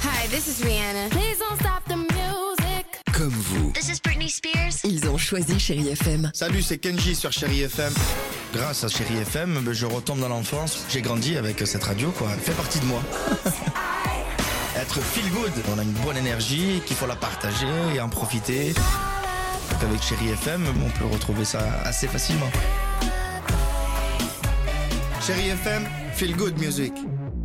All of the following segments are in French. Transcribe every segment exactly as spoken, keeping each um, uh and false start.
Hi, this is Rihanna. Please don't stop the music. Comme vous. This is Britney Spears. Ils ont choisi Chérie F M. Salut, c'est Kenji sur Chérie F M. Grâce à Chérie F M, je retombe dans l'enfance. J'ai grandi avec cette radio, quoi. Elle fait partie de moi. Être feel good. On a une bonne énergie, qu'il faut la partager et en profiter. Donc avec Chérie F M, on peut retrouver ça assez facilement. Chérie F M, feel good music.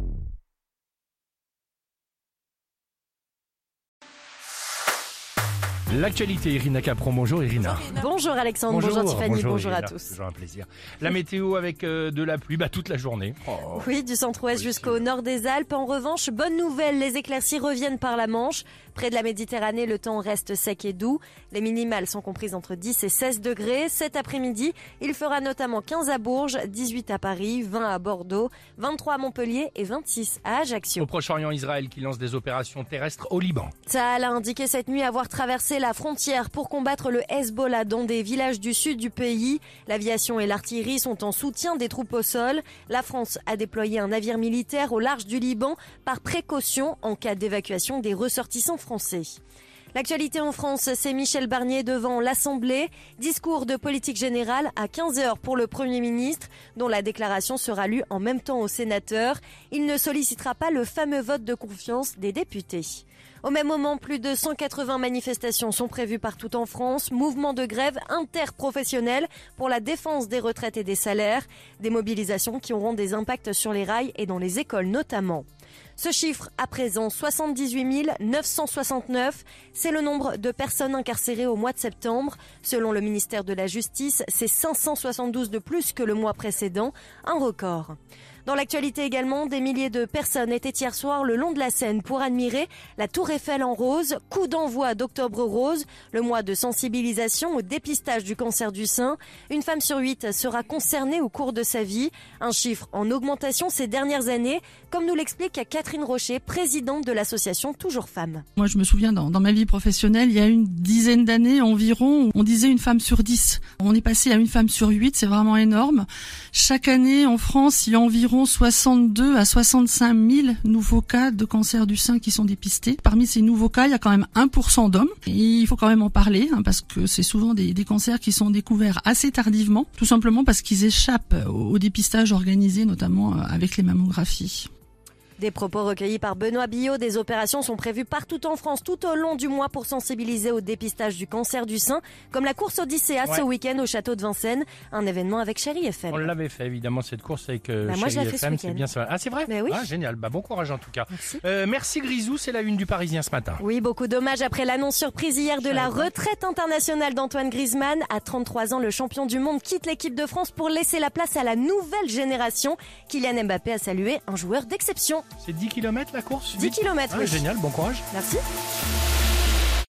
L'actualité, Irina Capron. Bonjour Irina. Bonjour Alexandre, bonjour, bonjour Tiffany, bonjour, bonjour à tous. Toujours un plaisir. La météo avec euh, de la pluie bah, toute la journée. Oh. Oui, du centre-ouest jusqu'au nord des Alpes. En revanche, bonne nouvelle, les éclaircies reviennent par la Manche. Près de la Méditerranée, le temps reste sec et doux. Les minimales sont comprises entre dix et seize degrés. Cet après-midi, il fera notamment quinze à Bourges, dix-huit à Paris, vingt à Bordeaux, vingt-trois à Montpellier et vingt-six à Ajaccio. Au Proche-Orient, Israël qui lance des opérations terrestres au Liban. Tsahal a indiqué cette nuit avoir traversé la frontière pour combattre le Hezbollah dans des villages du sud du pays. L'aviation et l'artillerie sont en soutien des troupes au sol. La France a déployé un navire militaire au large du Liban par précaution en cas d'évacuation des ressortissants français. L'actualité en France, c'est Michel Barnier devant l'Assemblée. Discours de politique générale à quinze heures pour le Premier ministre, dont la déclaration sera lue en même temps aux sénateurs. Il ne sollicitera pas le fameux vote de confiance des députés. Au même moment, plus de cent quatre-vingts manifestations sont prévues partout en France. Mouvements de grève interprofessionnels pour la défense des retraites et des salaires. Des mobilisations qui auront des impacts sur les rails et dans les écoles notamment. Ce chiffre, à présent, soixante-dix-huit mille neuf cent soixante-neuf, c'est le nombre de personnes incarcérées au mois de septembre. Selon le ministère de la Justice, c'est cinq cent soixante-douze de plus que le mois précédent, un record. Dans l'actualité également, des milliers de personnes étaient hier soir le long de la Seine pour admirer la Tour Eiffel en rose. Coup d'envoi d'Octobre Rose, le mois de sensibilisation au dépistage du cancer du sein. Une femme sur huit sera concernée au cours de sa vie. Un chiffre en augmentation ces dernières années, comme nous l'explique Catherine Rocher, présidente de l'association Toujours Femmes. Moi, je me souviens, dans, dans ma vie professionnelle, il y a une dizaine d'années environ, on disait une femme sur dix. On est passé à une femme sur huit, c'est vraiment énorme. Chaque année, en France, il y a environ soixante-deux à soixante-cinq mille nouveaux cas de cancer du sein qui sont dépistés. Parmi ces nouveaux cas, il y a quand même un pour cent d'hommes. Et il faut quand même en parler, hein, parce que c'est souvent des, des cancers qui sont découverts assez tardivement, tout simplement parce qu'ils échappent au, au dépistage organisé, notamment avec les mammographies. Des propos recueillis par Benoît Billot. Des opérations sont prévues partout en France tout au long du mois pour sensibiliser au dépistage du cancer du sein, comme la course Odyssea ouais. ce week-end au château de Vincennes, un événement avec Chérie F M. On l'avait fait évidemment cette course avec euh, bah, moi, Chérie je F M, c'est bien ça. Ah c'est vrai bah, oui. Ah génial, bah bon courage en tout cas. Merci, euh, merci Grisou, c'est la une du Parisien ce matin. Oui, beaucoup d'hommages après l'annonce surprise hier de la retraite internationale d'Antoine Griezmann. À trente-trois ans, le champion du monde quitte l'équipe de France pour laisser la place à la nouvelle génération. Kylian Mbappé a salué un joueur d'exception. C'est dix kilomètres la course? dix kilomètres, ah, oui. Génial, bon courage. Merci.